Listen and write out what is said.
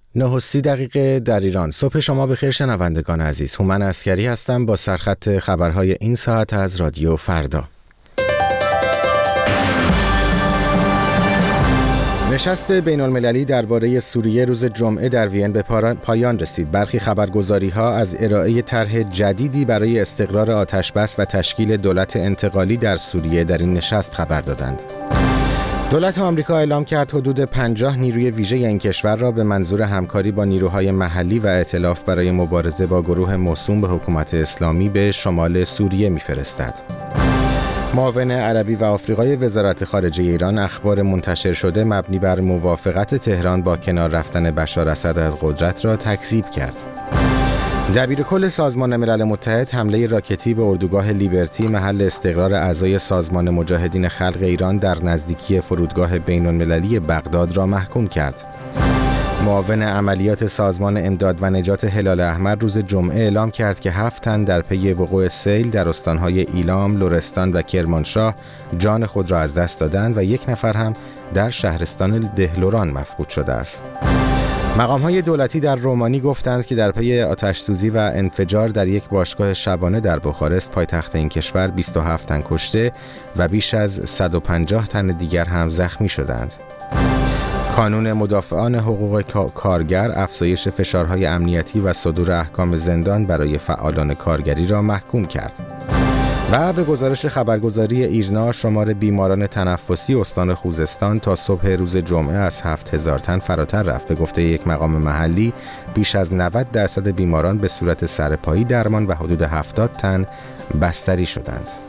9:30 در ایران. صبح شما بخیر شنوندگان عزیز. هومن عسکری هستم با سرخط خبرهای این ساعت از رادیو فردا. نشست بین‌المللی درباره سوریه روز جمعه در وین به پایان رسید. برخی خبرگزاری‌ها از ارائه طرح جدیدی برای استقرار آتش‌بس و تشکیل دولت انتقالی در سوریه در این نشست خبر دادند. دولت آمریکا اعلام کرد حدود 50 نیروی ویژه این کشور را به منظور همکاری با نیروهای محلی و ائتلاف برای مبارزه با گروه موسوم به حکومت اسلامی به شمال سوریه می‌فرستد. معاون عربی و آفریقای وزارت خارجه ایران اخبار منتشر شده مبنی بر موافقت تهران با کنار رفتن بشار اسد از قدرت را تکذیب کرد. دبیرکل سازمان ملل متحد حمله راکتی به اردوگاه لیبرتی محل استقرار اعضای سازمان مجاهدین خلق ایران در نزدیکی فرودگاه بین‌المللی بغداد را محکوم کرد. معاون عملیات سازمان امداد و نجات هلال احمر روز جمعه اعلام کرد که 7 تن در پی وقوع سیل در استانهای ایلام، لرستان و کرمانشاه جان خود را از دست دادند و 1 نفر هم در شهرستان دهلوران مفقود شده است. مقام‌های دولتی در رومانی گفتند که در پی آتش‌سوزی و انفجار در یک باشگاه شبانه در بخارست پایتخت این کشور 27 تن کشته و بیش از 150 تن دیگر هم زخمی شدند. کانون مدافعان حقوق کارگر افزایش فشارهای امنیتی و صدور احکام زندان برای فعالان کارگری را محکوم کرد. و به گزارش خبرگزاری ایرنا شمار بیماران تنفسی استان خوزستان تا صبح روز جمعه از 7000 تن فراتر رفت. به گفته یک مقام محلی بیش از 90% بیماران به صورت سرپایی درمان و حدود 70 تن بستری شدند.